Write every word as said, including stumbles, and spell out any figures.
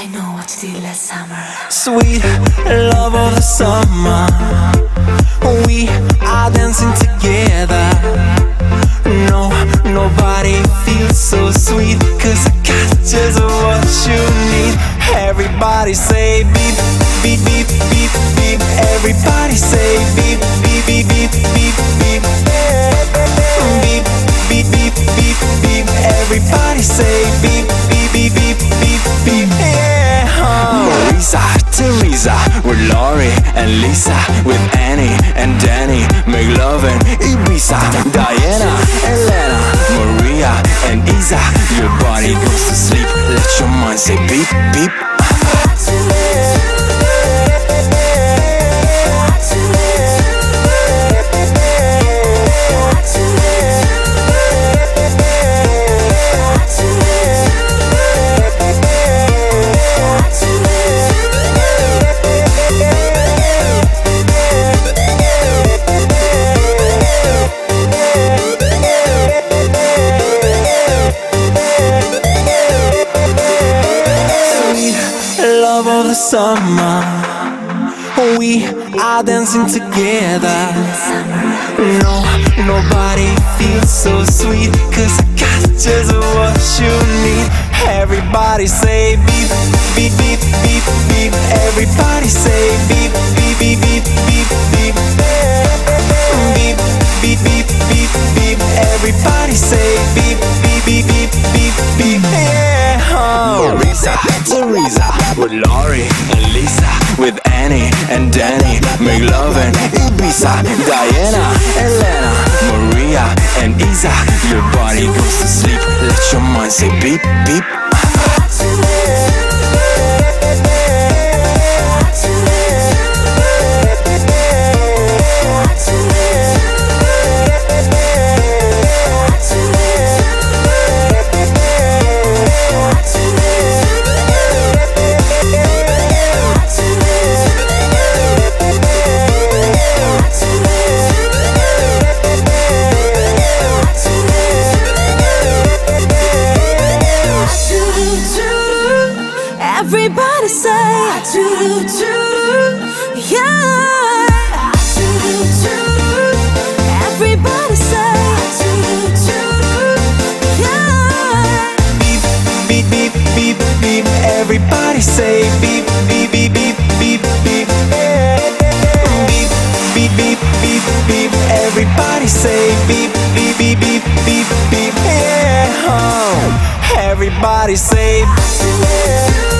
I know what you did last summer. Sweet love of the summer, we are dancing together. No, nobody feels so sweet, cause I got just what you need. Everybody say beep, beep, beep, beep, beep. Everybody say beep, beep, beep, beep, beep, beep. Beep, beep, beep, beep, beep. Everybody say beep, beep, beep, beep, beep, beep. Yeah. Marisa, Teresa, with Lori and Lisa, with Annie and Danny, make love in Ibiza. Diana, Elena, Maria and Isa. Your body goes to sleep, let your mind say beep, beep. Love of the summer, we are dancing together. No, nobody feels so sweet, cause I got just what you need. Everybody say beep, beep, beep, beep, beep. Everybody say beep, beep, beep, beep, beep, beep. Beep, beep, beep, beep, beep. Everybody say beep, beep, beep, beep, beep, beep. Yeah. Marisa, Teresa, with Lori and Lisa, with Annie and Danny, make love in Ibiza. Diana, Elena, Maria and Isa. Your body goes to sleep, let your mind say beep, beep. Everybody say choo choo, yeah. Choo choo. Everybody say choo choo, yeah. Beep, beep, beep, beep, beep. Everybody say beep, beep, beep, beep, beep, beep. Beep, beep, beep, beep, beep. Everybody say beep, beep, beep, beep, beep, beep. Yeah. Everybody say.